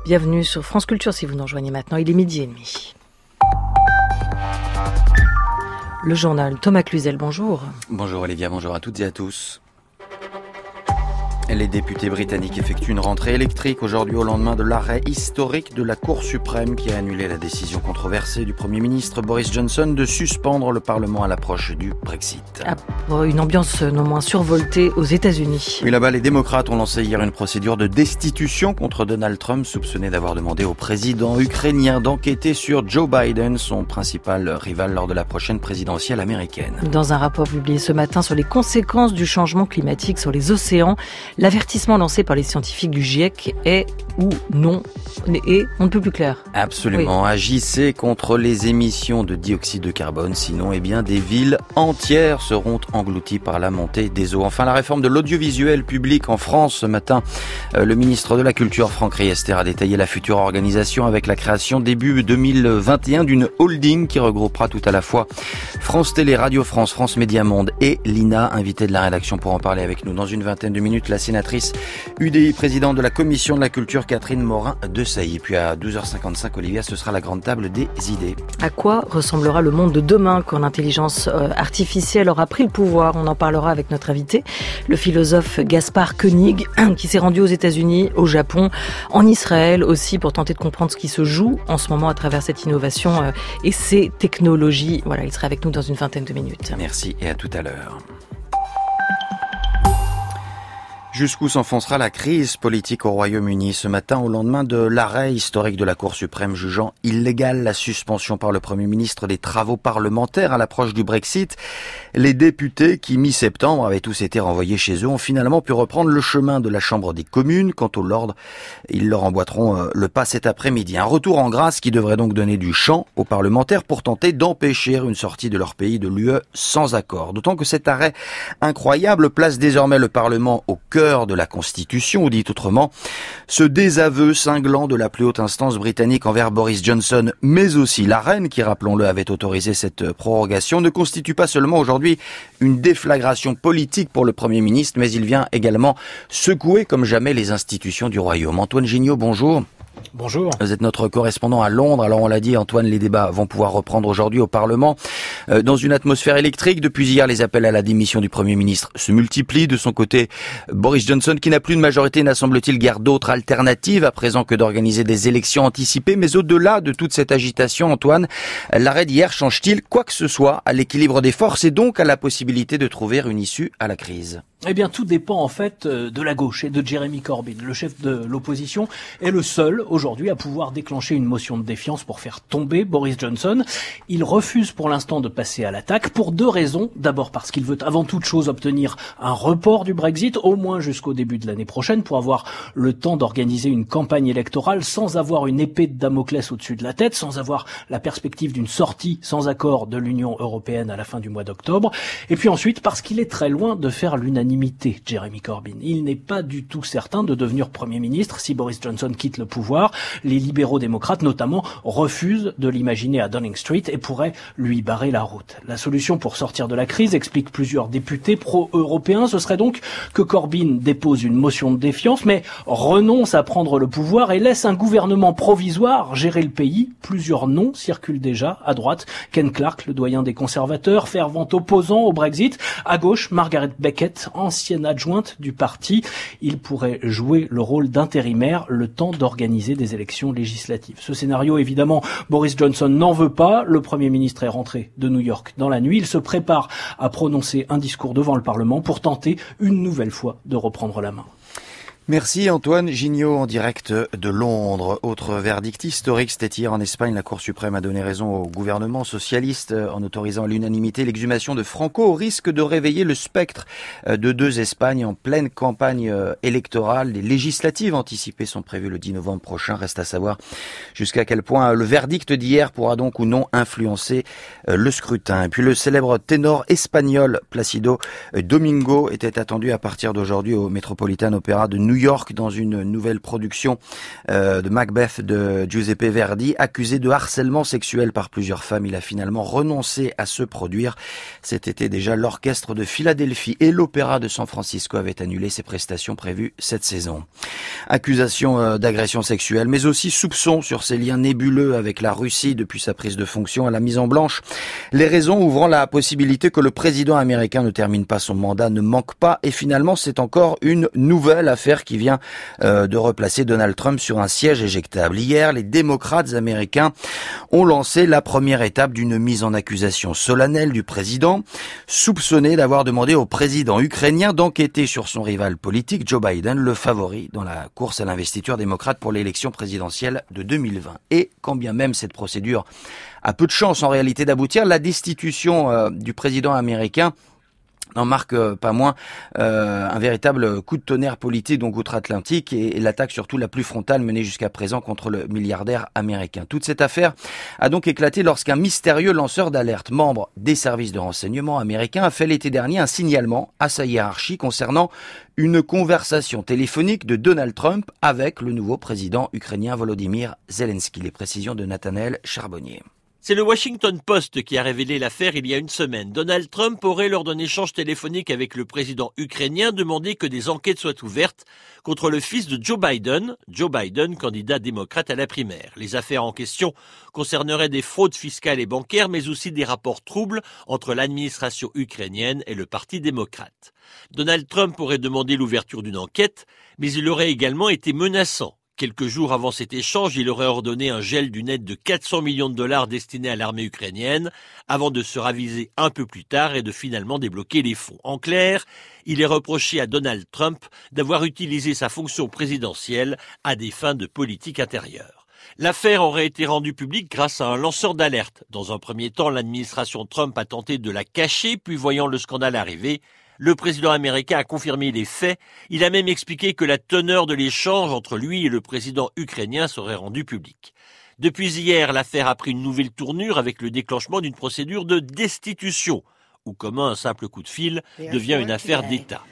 Bienvenue sur France Culture si vous nous rejoignez maintenant, il est 12h30. Le journal Thomas Cluzel, bonjour. Bonjour Olivia, bonjour à toutes et à tous. Les députés britanniques effectuent une rentrée électrique aujourd'hui au lendemain de l'arrêt historique de la Cour suprême qui a annulé la décision controversée du Premier ministre Boris Johnson de suspendre le Parlement à l'approche du Brexit. Une ambiance non moins survoltée aux États-Unis. Oui, là-bas, les démocrates ont lancé hier une procédure de destitution contre Donald Trump, soupçonné d'avoir demandé au président ukrainien d'enquêter sur Joe Biden, son principal rival lors de la prochaine présidentielle américaine. Dans un rapport publié ce matin sur les conséquences du changement climatique sur les océans, l'avertissement lancé par les scientifiques du GIEC est ou non, et on ne peut plus clair. Absolument. Oui. Agissez contre les émissions de dioxyde de carbone, sinon, des villes entières seront englouties par la montée des eaux. Enfin, la réforme de l'audiovisuel public en France ce matin. Le ministre de la Culture, Franck Riester, a détaillé la future organisation avec la création début 2021 d'une holding qui regroupera tout à la fois France Télé, Radio France, France Média Monde et l'INA, invité de la rédaction pour en parler avec nous dans une vingtaine de minutes. La sénatrice UDI, présidente de la Commission de la Culture, Catherine Morin-Desailly. Puis à 12h55, Olivia, ce sera la grande table des idées. À quoi ressemblera le monde de demain quand l'intelligence artificielle aura pris le pouvoir? On en parlera avec notre invité, le philosophe Gaspard Koenig, qui s'est rendu aux États-Unis, au Japon, en Israël aussi, pour tenter de comprendre ce qui se joue en ce moment à travers cette innovation et ces technologies. Voilà, il sera avec nous dans une vingtaine de minutes. Merci et à tout à l'heure. Jusqu'où s'enfoncera la crise politique au Royaume-Uni ce matin au lendemain de l'arrêt historique de la Cour suprême jugeant illégale la suspension par le Premier ministre des travaux parlementaires à l'approche du Brexit. Les députés qui, mi-septembre, avaient tous été renvoyés chez eux ont finalement pu reprendre le chemin de la Chambre des communes. Quant aux Lords, ils leur emboîteront le pas cet après-midi. Un retour en grâce qui devrait donc donner du champ aux parlementaires pour tenter d'empêcher une sortie de leur pays de l'UE sans accord. D'autant que cet arrêt incroyable place désormais le Parlement au cœur de la Constitution, ou dit autrement, ce désaveu cinglant de la plus haute instance britannique envers Boris Johnson, mais aussi la reine, qui, rappelons-le, avait autorisé cette prorogation, ne constitue pas seulement aujourd'hui une déflagration politique pour le Premier ministre, mais il vient également secouer comme jamais les institutions du Royaume. Antoine Gignot, bonjour. Bonjour. Vous êtes notre correspondant à Londres. Alors on l'a dit, Antoine, les débats vont pouvoir reprendre aujourd'hui au Parlement. Dans une atmosphère électrique, depuis hier, les appels à la démission du Premier ministre se multiplient. De son côté, Boris Johnson, qui n'a plus de majorité, n'a semble-t-il guère d'autre alternative à présent que d'organiser des élections anticipées. Mais au-delà de toute cette agitation, Antoine, l'arrêt d'hier change-t-il quoi que ce soit à l'équilibre des forces et donc à la possibilité de trouver une issue à la crise? Eh bien, tout dépend en fait de la gauche et de Jeremy Corbyn. Le chef de l'opposition est le seul aujourd'hui à pouvoir déclencher une motion de défiance pour faire tomber Boris Johnson. Il refuse pour l'instant de passer à l'attaque pour deux raisons. D'abord parce qu'il veut avant toute chose obtenir un report du Brexit, au moins jusqu'au début de l'année prochaine, pour avoir le temps d'organiser une campagne électorale sans avoir une épée de Damoclès au-dessus de la tête, sans avoir la perspective d'une sortie sans accord de l'Union européenne à la fin du mois d'octobre. Et puis ensuite parce qu'il est très loin de faire l'unanimité. Jeremy Corbyn. Il n'est pas du tout certain de devenir Premier ministre si Boris Johnson quitte le pouvoir. Les libéraux démocrates, notamment, refusent de l'imaginer à Downing Street et pourraient lui barrer la route. La solution pour sortir de la crise, expliquent plusieurs députés pro-européens, ce serait donc que Corbyn dépose une motion de défiance, mais renonce à prendre le pouvoir et laisse un gouvernement provisoire gérer le pays. Plusieurs noms circulent déjà. À droite, Ken Clarke, le doyen des conservateurs, fervent opposant au Brexit. À gauche, Margaret Beckett, ancienne adjointe du parti. Il pourrait jouer le rôle d'intérimaire le temps d'organiser des élections législatives. Ce scénario, évidemment, Boris Johnson n'en veut pas. Le Premier ministre est rentré de New York dans la nuit. Il se prépare à prononcer un discours devant le Parlement pour tenter une nouvelle fois de reprendre la main. Merci Antoine Gignot en direct de Londres. Autre verdict historique, c'était hier en Espagne. La Cour suprême a donné raison au gouvernement socialiste en autorisant à l'unanimité l'exhumation de Franco au risque de réveiller le spectre de deux Espagnes en pleine campagne électorale. Les législatives anticipées sont prévues le 10 novembre prochain. Reste à savoir jusqu'à quel point le verdict d'hier pourra donc ou non influencer le scrutin. Et puis le célèbre ténor espagnol Plácido Domingo était attendu à partir d'aujourd'hui au Metropolitan Opera de New New York dans une nouvelle production de Macbeth de Giuseppe Verdi. Accusé de harcèlement sexuel par plusieurs femmes, il a finalement renoncé à se produire. Cet été déjà, l'Orchestre de Philadelphie et l'Opéra de San Francisco avaient annulé ses prestations prévues cette saison. Accusation d'agression sexuelle, mais aussi soupçon sur ses liens nébuleux avec la Russie depuis sa prise de fonction à la mise en blanche. Les raisons ouvrant la possibilité que le président américain ne termine pas son mandat ne manquent pas. Et finalement, c'est encore une nouvelle affaire qui vient de replacer Donald Trump sur un siège éjectable. Hier, les démocrates américains ont lancé la première étape d'une mise en accusation solennelle du président, soupçonné d'avoir demandé au président ukrainien d'enquêter sur son rival politique, Joe Biden, le favori dans la course à l'investiture démocrate pour l'élection présidentielle de 2020. Et quand bien même cette procédure a peu de chance en réalité d'aboutir, la destitution du président américain n'en marque pas moins un véritable coup de tonnerre politique donc outre-Atlantique et l'attaque surtout la plus frontale menée jusqu'à présent contre le milliardaire américain. Toute cette affaire a donc éclaté lorsqu'un mystérieux lanceur d'alerte, membre des services de renseignement américains, a fait l'été dernier un signalement à sa hiérarchie concernant une conversation téléphonique de Donald Trump avec le nouveau président ukrainien Volodymyr Zelensky. Les précisions de Nathanaël Charbonnier. C'est le Washington Post qui a révélé l'affaire il y a une semaine. Donald Trump aurait, lors d'un échange téléphonique avec le président ukrainien, demandé que des enquêtes soient ouvertes contre le fils de Joe Biden, candidat démocrate à la primaire. Les affaires en question concerneraient des fraudes fiscales et bancaires, mais aussi des rapports troubles entre l'administration ukrainienne et le Parti démocrate. Donald Trump aurait demandé l'ouverture d'une enquête, mais il aurait également été menaçant. Quelques jours avant cet échange, il aurait ordonné un gel d'une aide de 400 millions de dollars destinée à l'armée ukrainienne, avant de se raviser un peu plus tard et de finalement débloquer les fonds. En clair, il est reproché à Donald Trump d'avoir utilisé sa fonction présidentielle à des fins de politique intérieure. L'affaire aurait été rendue publique grâce à un lanceur d'alerte. Dans un premier temps, l'administration Trump a tenté de la cacher, puis voyant le scandale arriver, le président américain a confirmé les faits. Il a même expliqué que la teneur de l'échange entre lui et le président ukrainien serait rendue publique. Depuis hier, l'affaire a pris une nouvelle tournure avec le déclenchement d'une procédure de destitution, où comment un simple coup de fil devient une affaire d'État.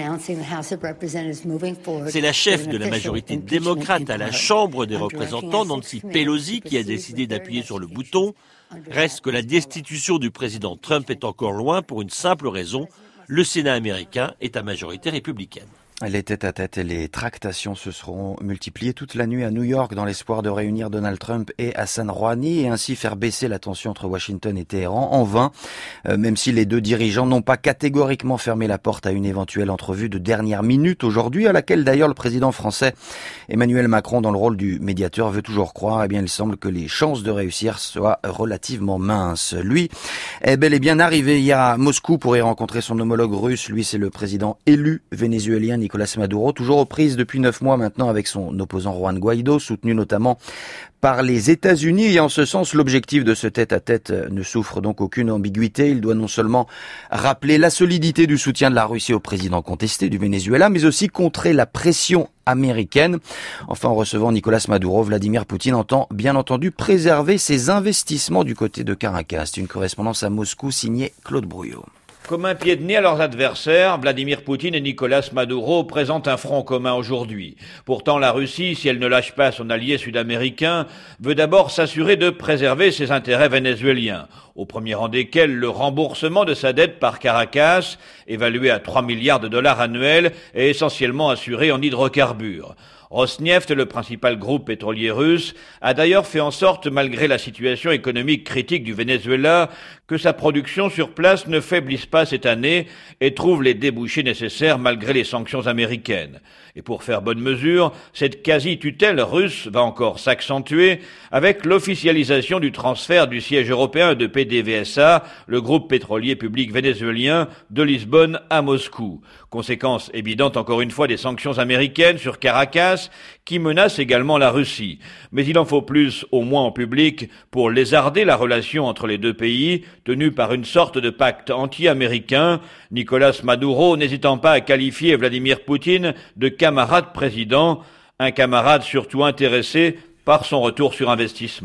C'est la chef de la majorité démocrate à la Chambre des représentants, Nancy Pelosi, qui a décidé d'appuyer sur le bouton. Reste que la destitution du président Trump est encore loin pour une simple raison. Le Sénat américain est à majorité républicaine. Les tête-à-tête et les tractations se seront multipliées toute la nuit à New York dans l'espoir de réunir Donald Trump et Hassan Rouhani et ainsi faire baisser la tension entre Washington et Téhéran. En vain, même si les deux dirigeants n'ont pas catégoriquement fermé la porte à une éventuelle entrevue de dernière minute aujourd'hui, à laquelle d'ailleurs le président français Emmanuel Macron, dans le rôle du médiateur, veut toujours croire, eh bien il semble que les chances de réussir soient relativement minces. Lui est bel et bien arrivé hier à Moscou pour y rencontrer son homologue russe. Lui, c'est le président élu vénézuélien Nicolas Maduro, toujours aux prises depuis 9 mois maintenant avec son opposant Juan Guaido, soutenu notamment par les États-Unis. Et en ce sens, l'objectif de ce tête-à-tête ne souffre donc aucune ambiguïté. Il doit non seulement rappeler la solidité du soutien de la Russie au président contesté du Venezuela, mais aussi contrer la pression américaine. Enfin, en recevant Nicolas Maduro, Vladimir Poutine entend bien entendu préserver ses investissements du côté de Caracas. Une correspondance à Moscou signée Claude Brouillot. Comme un pied de nez à leurs adversaires, Vladimir Poutine et Nicolas Maduro présentent un front commun aujourd'hui. Pourtant, la Russie, si elle ne lâche pas son allié sud-américain, veut d'abord s'assurer de préserver ses intérêts vénézuéliens, au premier rang desquels le remboursement de sa dette par Caracas, évalué à 3 milliards de dollars annuels, est essentiellement assuré en hydrocarbures. Rosneft, le principal groupe pétrolier russe, a d'ailleurs fait en sorte, malgré la situation économique critique du Venezuela, que sa production sur place ne faiblisse pas cette année et trouve les débouchés nécessaires malgré les sanctions américaines. Et pour faire bonne mesure, cette quasi-tutelle russe va encore s'accentuer avec l'officialisation du transfert du siège européen de PDVSA, le groupe pétrolier public vénézuélien, de Lisbonne à Moscou. Conséquence évidente encore une fois des sanctions américaines sur Caracas qui menacent également la Russie. Mais il en faut plus, au moins en public, pour lézarder la relation entre les deux pays, tenue par une sorte de pacte anti-américain, Nicolas Maduro n'hésitant pas à qualifier Vladimir Poutine de camarade président, un camarade surtout intéressé par son retour sur investissement.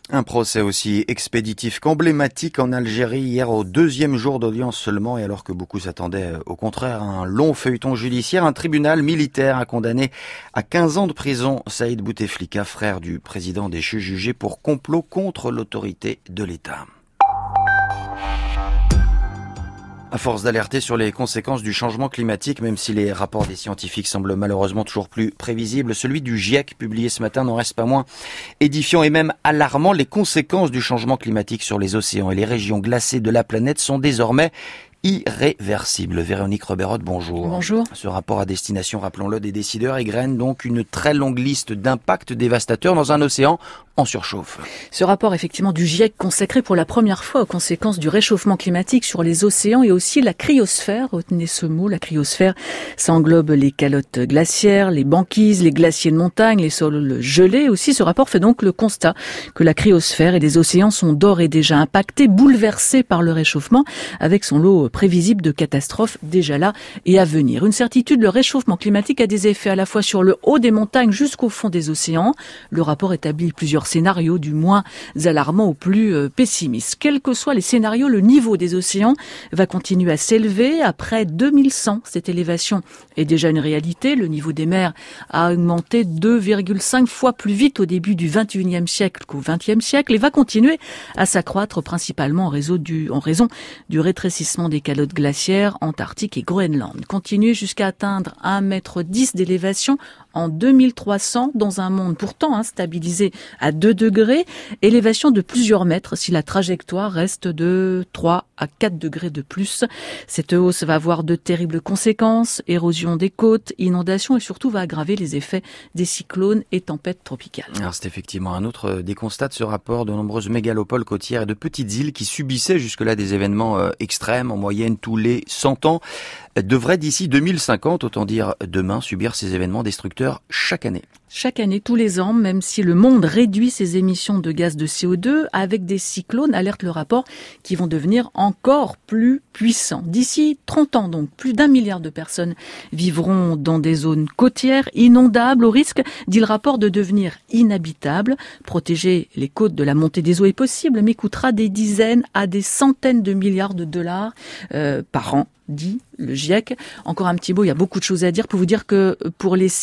Un procès aussi expéditif qu'emblématique en Algérie hier au 2e jour d'audience seulement et alors que beaucoup s'attendaient au contraire à un long feuilleton judiciaire, un tribunal militaire a condamné à 15 ans de prison Saïd Bouteflika, frère du président déchu, jugé pour complot contre l'autorité de l'État. À force d'alerter sur les conséquences du changement climatique, même si les rapports des scientifiques semblent malheureusement toujours plus prévisibles, celui du GIEC publié ce matin n'en reste pas moins édifiant et même alarmant. Les conséquences du changement climatique sur les océans et les régions glacées de la planète sont désormais irréversible. Véronique Roberot, bonjour. Bonjour. Ce rapport à destination, rappelons-le, des décideurs égrène donc une très longue liste d'impacts dévastateurs dans un océan en surchauffe. Ce rapport effectivement du GIEC consacré pour la première fois aux conséquences du réchauffement climatique sur les océans et aussi la cryosphère. Retenez ce mot, la cryosphère, ça englobe les calottes glaciaires, les banquises, les glaciers de montagne, les sols gelés. Aussi, ce rapport fait donc le constat que la cryosphère et les océans sont d'ores et déjà impactés, bouleversés par le réchauffement, avec son lot prévisible de catastrophes déjà là et à venir. Une certitude, le réchauffement climatique a des effets à la fois sur le haut des montagnes jusqu'au fond des océans. Le rapport établit plusieurs scénarios, du moins alarmants au plus pessimistes. Quels que soient les scénarios, le niveau des océans va continuer à s'élever. Après 2100, cette élévation est déjà une réalité. Le niveau des mers a augmenté 2,5 fois plus vite au début du 21e siècle qu'au 20e siècle et va continuer à s'accroître principalement en raison du rétrécissement des calottes glaciaires, Antarctique et Groenland. Continuer jusqu'à atteindre 1,10 m d'élévation en 2300 dans un monde pourtant stabilisé à 2 degrés, élévation de plusieurs mètres si la trajectoire reste de 3 à 4 degrés de plus. Cette hausse va avoir de terribles conséquences, érosion des côtes, inondations et surtout va aggraver les effets des cyclones et tempêtes tropicales. Alors c'est effectivement un autre des constats de ce rapport, de nombreuses mégalopoles côtières et de petites îles qui subissaient jusque-là des événements extrêmes en moyenne tous les 100 ans devraient d'ici 2050, autant dire demain, subir ces événements destructeurs chaque année. Chaque année, tous les ans, même si le monde réduit ses émissions de gaz de CO2, avec des cyclones, alerte le rapport, qui vont devenir encore plus puissants. D'ici 30 ans, donc, plus d'1 milliard de personnes vivront dans des zones côtières inondables, au risque, dit le rapport, de devenir inhabitables. Protéger les côtes de la montée des eaux est possible, mais coûtera des dizaines à des centaines de milliards de dollars par an, dit le GIEC. Encore un petit mot, il y a beaucoup de choses à dire pour vous dire que pour les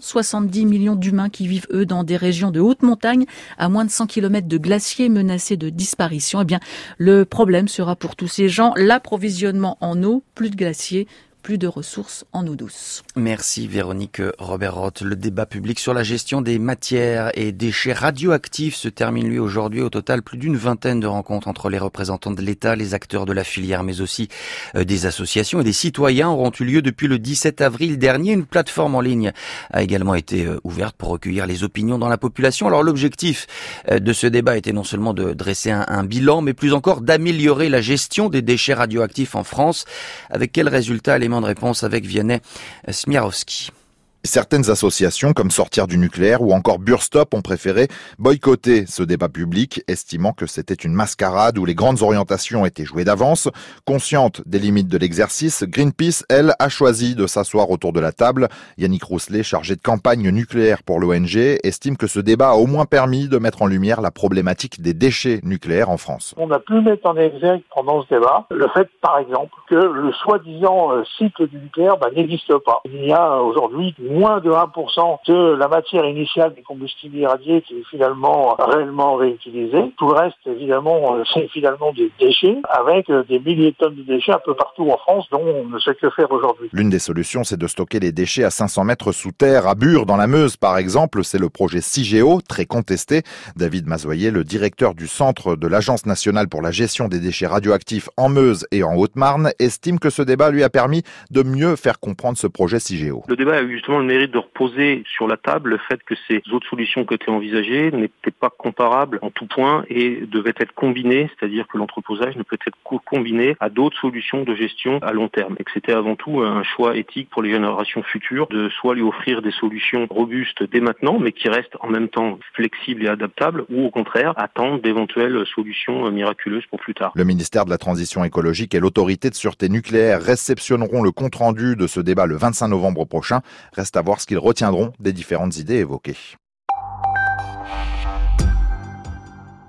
670 millions d'humains qui vivent, eux, dans des régions de haute montagne, à moins de 100 km de glaciers menacés de disparition, eh bien, le problème sera pour tous ces gens l'approvisionnement en eau, plus de glaciers, plus de ressources en eau douce. Merci Véronique Roberot. Le débat public sur la gestion des matières et déchets radioactifs se termine lui aujourd'hui. Au total, plus d'une vingtaine de rencontres entre les représentants de l'État, les acteurs de la filière, mais aussi des associations et des citoyens auront eu lieu depuis le 17 avril dernier. Une plateforme en ligne a également été ouverte pour recueillir les opinions dans la population. Alors l'objectif de ce débat était non seulement de dresser un bilan, mais plus encore d'améliorer la gestion des déchets radioactifs en France. Avec quels résultats? De réponse avec Vianney Smiarowski. Certaines associations, comme Sortir du nucléaire ou encore Burstop, ont préféré boycotter ce débat public, estimant que c'était une mascarade où les grandes orientations étaient jouées d'avance. Consciente des limites de l'exercice, Greenpeace, elle, a choisi de s'asseoir autour de la table. Yannick Rousselet, chargé de campagne nucléaire pour l'ONG, estime que ce débat a au moins permis de mettre en lumière la problématique des déchets nucléaires en France. On a pu mettre en exergue pendant ce débat le fait, par exemple, que le soi-disant cycle du nucléaire n'existe pas. Il y a aujourd'hui moins de 1% de la matière initiale des combustibles irradiés qui est finalement réellement réutilisée. Tout le reste, évidemment, c'est finalement des déchets, avec des milliers de tonnes de déchets un peu partout en France, dont on ne sait que faire aujourd'hui. L'une des solutions, c'est de stocker les déchets à 500 mètres sous terre, à Bure, dans la Meuse, par exemple. C'est le projet Cigéo, très contesté. David Mazoyer, le directeur du centre de l'Agence nationale pour la gestion des déchets radioactifs en Meuse et en Haute-Marne, estime que ce débat lui a permis de mieux faire comprendre ce projet Cigéo. Le débat a eu justement le mérite de reposer sur la table le fait que ces autres solutions qui étaient envisagées n'étaient pas comparables en tout point et devaient être combinées, c'est-à-dire que l'entreposage ne peut être combiné à d'autres solutions de gestion à long terme. Et que c'était avant tout un choix éthique pour les générations futures de soit lui offrir des solutions robustes dès maintenant, mais qui restent en même temps flexibles et adaptables, ou au contraire attendre d'éventuelles solutions miraculeuses pour plus tard. Le ministère de la Transition écologique et l'autorité de sûreté nucléaire réceptionneront le compte-rendu de ce débat le 25 novembre prochain. Reste à voir ce qu'ils retiendront des différentes idées évoquées.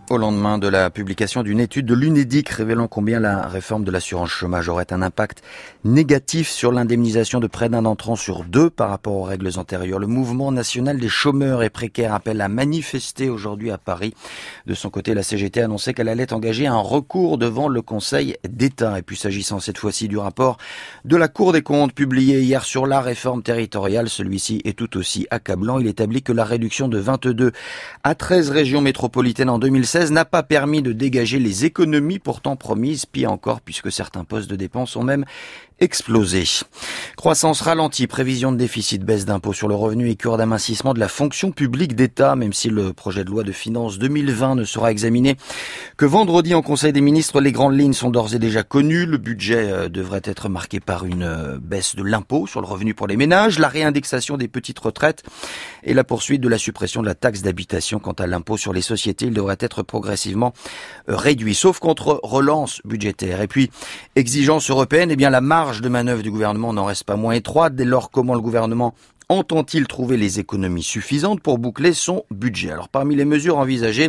Au lendemain de la publication d'une étude de l'UNEDIC révélant combien la réforme de l'assurance chômage aurait un impact négatif sur l'indemnisation de près d'un entrant sur deux par rapport aux règles antérieures, le mouvement national des chômeurs et précaires appelle à manifester aujourd'hui à Paris. De son côté, la CGT annonçait qu'elle allait engager un recours devant le Conseil d'État. Et puis s'agissant cette fois-ci du rapport de la Cour des comptes publié hier sur la réforme territoriale, celui-ci est tout aussi accablant. Il établit que la réduction de 22 à 13 régions métropolitaines en 2016 n'a pas permis de dégager les économies pourtant promises, pire encore puisque certains postes de dépenses ont même explosé. Croissance ralentie, prévision de déficit, baisse d'impôt sur le revenu et cure d'amincissement de la fonction publique d'État, même si le projet de loi de finances 2020 ne sera examiné que vendredi en Conseil des ministres. Les grandes lignes sont d'ores et déjà connues. Le budget devrait être marqué par une baisse de l'impôt sur le revenu pour les ménages, la réindexation des petites retraites et la poursuite de la suppression de la taxe d'habitation. Quant à l'impôt sur les sociétés, il devrait être progressivement réduit, sauf contre relance budgétaire. Et puis, exigence européenne, eh bien la marge de manœuvre du gouvernement n'en reste pas moins étroite. Dès lors, comment le gouvernement entend-il trouver les économies suffisantes pour boucler son budget? Alors, parmi les mesures envisagées,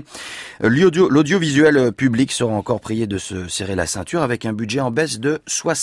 l'audiovisuel public sera encore prié de se serrer la ceinture avec un budget en baisse de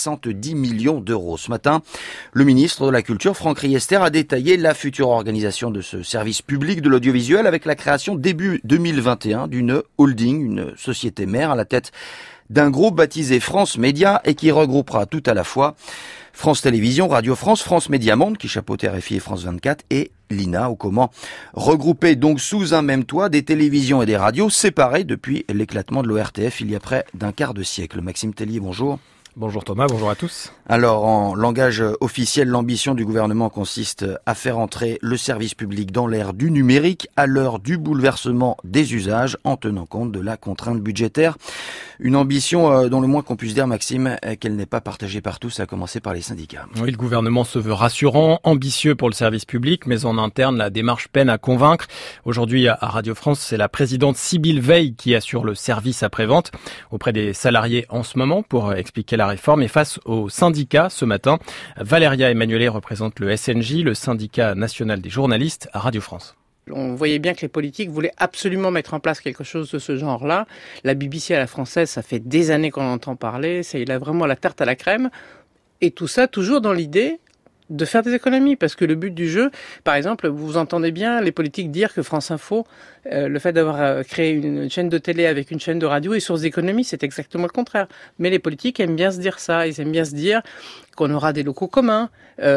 70 millions d'euros. Ce matin, le ministre de la Culture, Franck Riester, a détaillé la future organisation de ce service public de l'audiovisuel avec la création début 2021 d'une holding, une société mère à la tête d'un groupe baptisé France Média et qui regroupera tout à la fois France Télévisions, Radio France, France Média Monde qui chapeaute RFI et France 24 et l'INA, ou comment regrouper donc sous un même toit des télévisions et des radios séparées depuis l'éclatement de l'ORTF il y a près d'un quart de siècle. Maxime Tellier, bonjour. Bonjour Thomas, bonjour à tous. Alors, en langage officiel, l'ambition du gouvernement consiste à faire entrer le service public dans l'ère du numérique à l'heure du bouleversement des usages en tenant compte de la contrainte budgétaire. Une ambition dont le moins qu'on puisse dire, Maxime, qu'elle n'est pas partagée par tous, à commencer par les syndicats. Oui, le gouvernement se veut rassurant, ambitieux pour le service public, mais en interne, la démarche peine à convaincre. Aujourd'hui, à Radio France, c'est la présidente Sybille Veil qui assure le service après-vente auprès des salariés en ce moment pour expliquer la réforme. Et face aux syndicats, ce matin, Valéria Emmanuelet représente le SNJ, le syndicat national des journalistes à Radio France. On voyait bien que les politiques voulaient absolument mettre en place quelque chose de ce genre-là. La BBC à la française, ça fait des années qu'on entend parler. Il a vraiment la tarte à la crème. Et tout ça, toujours dans l'idée de faire des économies. Parce que le but du jeu, par exemple, vous entendez bien les politiques dire que France Info, le fait d'avoir créé une chaîne de télé avec une chaîne de radio est source d'économie, c'est exactement le contraire. Mais les politiques aiment bien se dire ça. Ils aiment bien se dire qu'on aura des locaux communs,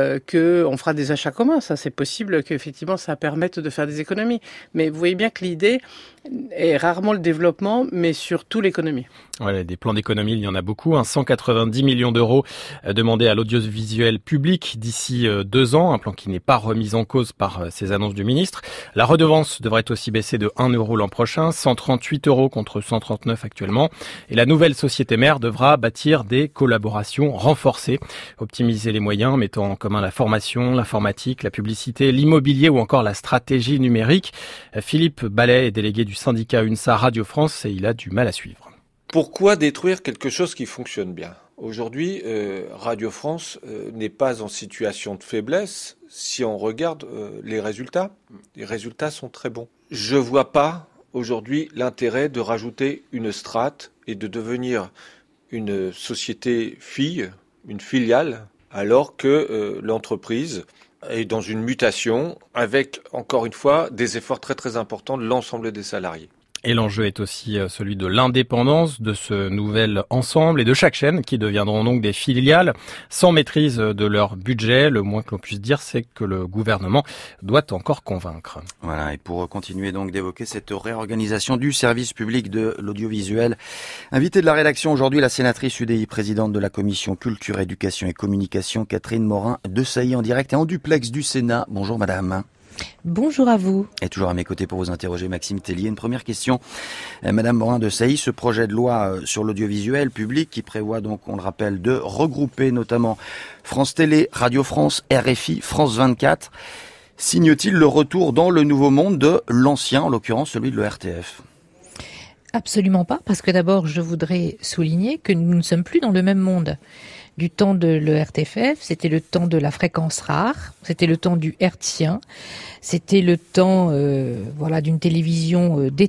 qu'on fera des achats communs. Ça, c'est possible qu'effectivement, ça permette de faire des économies. Mais vous voyez bien que l'idée est rarement le développement, mais surtout l'économie. Voilà, des plans d'économie, il y en a beaucoup. 190 millions d'euros demandés à l'audiovisuel public d'ici 2 ans. Un plan qui n'est pas remis en cause par ces annonces du ministre. La redevance devrait aussi baisser de 1 euro l'an prochain, 138 euros contre 139 actuellement. Et la nouvelle société mère devra bâtir des collaborations renforcées, optimiser les moyens, mettant en commun la formation, l'informatique, la publicité, l'immobilier ou encore la stratégie numérique. Philippe Ballet est délégué du syndicat UNSA Radio France et il a du mal à suivre. Pourquoi détruire quelque chose qui fonctionne bien ? Aujourd'hui, Radio France n'est pas en situation de faiblesse si on regarde les résultats. Les résultats sont très bons. Je vois pas aujourd'hui l'intérêt de rajouter une strate et de devenir une société fille, une filiale, alors que l'entreprise est dans une mutation avec, encore une fois, des efforts très très importants de l'ensemble des salariés. Et l'enjeu est aussi celui de l'indépendance de ce nouvel ensemble et de chaque chaîne qui deviendront donc des filiales sans maîtrise de leur budget. Le moins que l'on puisse dire, c'est que le gouvernement doit encore convaincre. Voilà, et pour continuer donc d'évoquer cette réorganisation du service public de l'audiovisuel, invitée de la rédaction aujourd'hui, la sénatrice UDI, présidente de la commission culture, éducation et communication, Catherine Morin-Desailly, en direct et en duplex du Sénat. Bonjour madame. Bonjour à vous. Et toujours à mes côtés pour vous interroger, Maxime Tellier. Une première question, madame Morin-Desailly, ce projet de loi sur l'audiovisuel public qui prévoit donc, on le rappelle, de regrouper notamment France Télé, Radio France, RFI, France 24, signe-t-il le retour dans le nouveau monde de l'ancien, en l'occurrence celui de l'ORTF ? Absolument pas, parce que d'abord je voudrais souligner que nous ne sommes plus dans le même monde. Du temps de l'ERTFF, c'était le temps de la fréquence rare, c'était le temps du hertzien, c'était le temps d'une télévision d'État.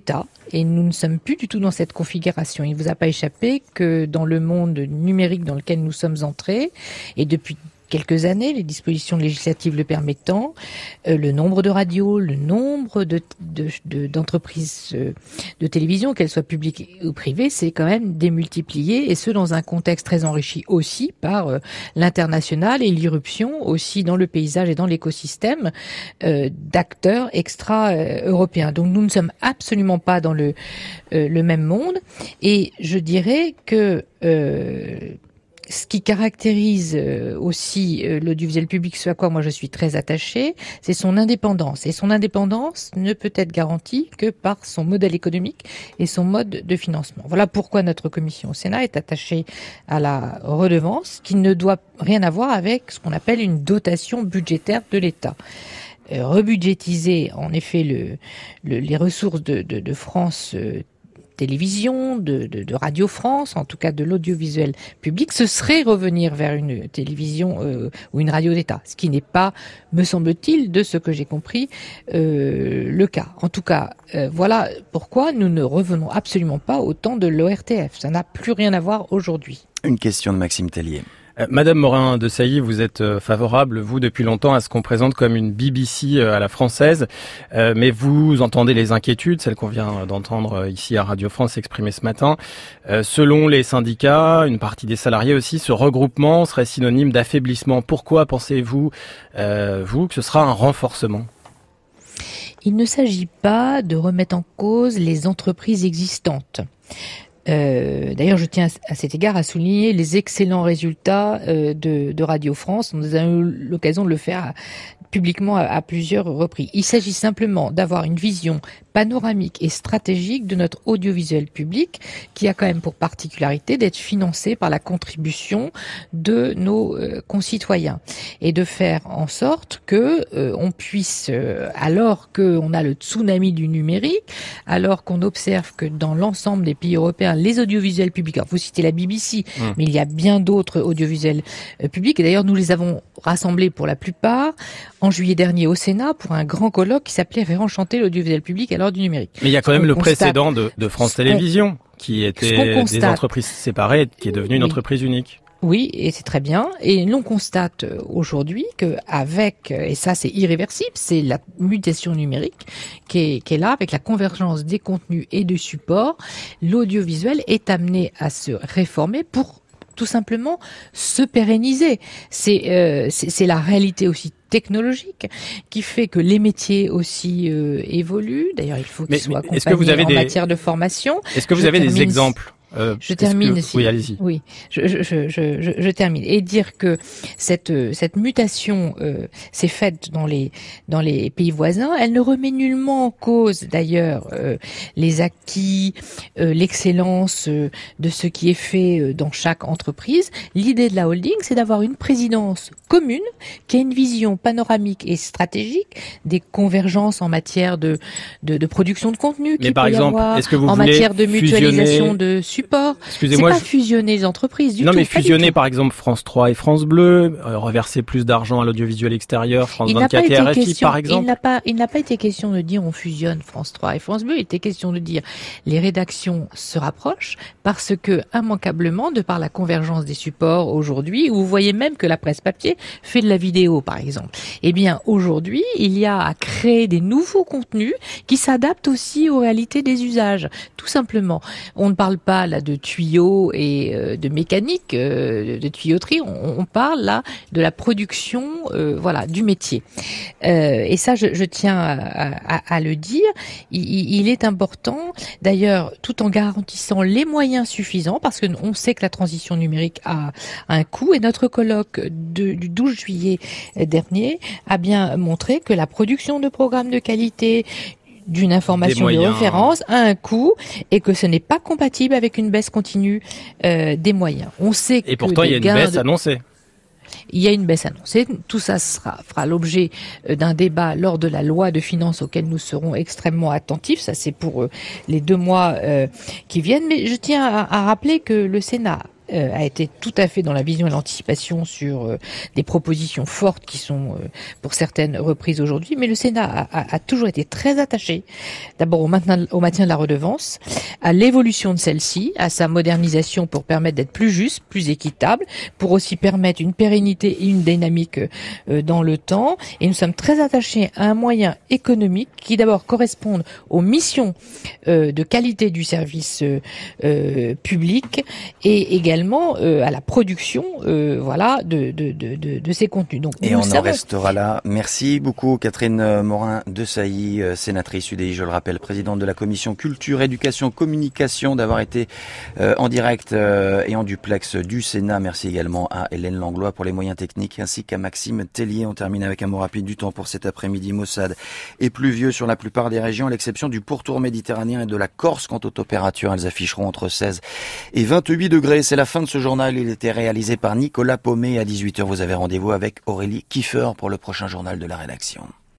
Et nous ne sommes plus du tout dans cette configuration. Il ne vous a pas échappé que dans le monde numérique dans lequel nous sommes entrés, et depuis quelques années, les dispositions législatives le permettant, le nombre de radios, le nombre d'entreprises de télévision, qu'elles soient publiques ou privées, c'est quand même démultiplié, et ce dans un contexte très enrichi aussi par l'international et l'irruption aussi dans le paysage et dans l'écosystème d'acteurs extra-européens. Donc nous ne sommes absolument pas dans le même monde, et je dirais que ce qui caractérise aussi l'audiovisuel public, ce à quoi moi je suis très attachée, c'est son indépendance. Et son indépendance ne peut être garantie que par son modèle économique et son mode de financement. Voilà pourquoi notre commission au Sénat est attachée à la redevance, qui ne doit rien avoir avec ce qu'on appelle une dotation budgétaire de l'État. Rebudgétiser en effet les ressources de France Télévision, de Radio France, en tout cas de l'audiovisuel public, ce serait revenir vers une télévision ou une radio d'État, ce qui n'est pas, me semble-t-il, de ce que j'ai compris, le cas. En tout cas, voilà pourquoi nous ne revenons absolument pas au temps de l'ORTF. Ça n'a plus rien à voir aujourd'hui. Une question de Maxime Tellier. Madame Morin-Desailly, vous êtes favorable, vous, depuis longtemps, à ce qu'on présente comme une BBC à la française, mais vous entendez les inquiétudes, celles qu'on vient d'entendre ici à Radio France exprimer ce matin. Selon les syndicats, une partie des salariés aussi, ce regroupement serait synonyme d'affaiblissement. Pourquoi pensez-vous, vous, que ce sera un renforcement ? Il ne s'agit pas de remettre en cause les entreprises existantes. D'ailleurs, je tiens à cet égard à souligner les excellents résultats de Radio France. Nous avons eu l'occasion de le faire publiquement à plusieurs reprises. Il s'agit simplement d'avoir une vision panoramique et stratégique de notre audiovisuel public, qui a quand même pour particularité d'être financé par la contribution de nos concitoyens, et de faire en sorte que on puisse, alors qu'on a le tsunami du numérique, alors qu'on observe que dans l'ensemble des pays européens, les audiovisuels publics, alors vous citez la BBC, mais il y a bien d'autres audiovisuels publics, et d'ailleurs nous les avons rassemblés pour la plupart en juillet dernier au Sénat pour un grand colloque qui s'appelait Réenchanter l'audiovisuel public à l'heure du numérique. Mais il y a quand même le précédent de France Télévisions, qui était des entreprises séparées, qui est devenue une entreprise unique. Oui, et c'est très bien. Et l'on constate aujourd'hui que avec, et ça c'est irréversible, c'est la mutation numérique qui est là, avec la convergence des contenus et de supports, l'audiovisuel est amené à se réformer pour tout simplement se pérenniser. C'est la réalité aussi technologique qui fait que les métiers aussi évoluent. D'ailleurs, il faut qu'ils soient accompagnés en matière de formation. Est-ce que vous avez des exemples? Je termine. Oui, allez-y. Oui, je termine et dire que cette mutation s'est faite dans les pays voisins. Elle ne remet nullement en cause d'ailleurs les acquis, l'excellence de ce qui est fait dans chaque entreprise. L'idée de la holding, c'est d'avoir une présidence commune qui a une vision panoramique et stratégique des convergences en matière de production de contenu. Mais par exemple, est-ce que vous en voulez matière de mutualisation de support. Excusez-moi, c'est pas fusionner les entreprises du tout. Non, mais fusionner par exemple France 3 et France Bleu, reverser plus d'argent à l'audiovisuel extérieur, France 24 et RFI par exemple. Il n'a pas été question de dire on fusionne France 3 et France Bleu. Il était question de dire les rédactions se rapprochent parce que immanquablement, de par la convergence des supports aujourd'hui, où vous voyez même que la presse papier fait de la vidéo par exemple. Eh bien aujourd'hui, il y a à créer des nouveaux contenus qui s'adaptent aussi aux réalités des usages. Tout simplement, on ne parle pas là de tuyaux et de mécanique, de tuyauterie. On parle là de la production, du métier. Et ça, je tiens à le dire. Il est important, d'ailleurs, tout en garantissant les moyens suffisants, parce que on sait que la transition numérique a un coût. Et notre colloque du 12 juillet dernier a bien montré que la production de programmes de qualité, d'une information de référence a un coût et que ce n'est pas compatible avec une baisse continue des moyens. On sait et pourtant il y a une baisse annoncée. Il y a une baisse annoncée. Tout ça fera l'objet d'un débat lors de la loi de finances auquel nous serons extrêmement attentifs. Ça, c'est pour les 2 mois qui viennent. Mais je tiens à rappeler que le Sénat a été tout à fait dans la vision et l'anticipation sur des propositions fortes qui sont pour certaines reprises aujourd'hui, mais le Sénat a toujours été très attaché d'abord au maintien de la redevance, à l'évolution de celle-ci, à sa modernisation pour permettre d'être plus juste, plus équitable, pour aussi permettre une pérennité et une dynamique dans le temps. Et nous sommes très attachés à un moyen économique qui d'abord corresponde aux missions de qualité du service public et également à la production de ces contenus. Donc, et on en restera là. Merci beaucoup Catherine Morin-Desailly, sénatrice UDI, je le rappelle, présidente de la commission culture, éducation, communication, d'avoir été en direct et en duplex du Sénat. Merci également à Hélène Langlois pour les moyens techniques ainsi qu'à Maxime Tellier. On termine avec un mot rapide du temps pour cet après-midi. Maussade est pluvieux sur la plupart des régions à l'exception du pourtour méditerranéen et de la Corse. Quant aux températures, elles afficheront entre 16 et 28 degrés. C'est la fin de ce journal. Il était réalisé par Nicolas Paumet. À 18h, vous avez rendez-vous avec Aurélie Kiefer pour le prochain journal de la rédaction.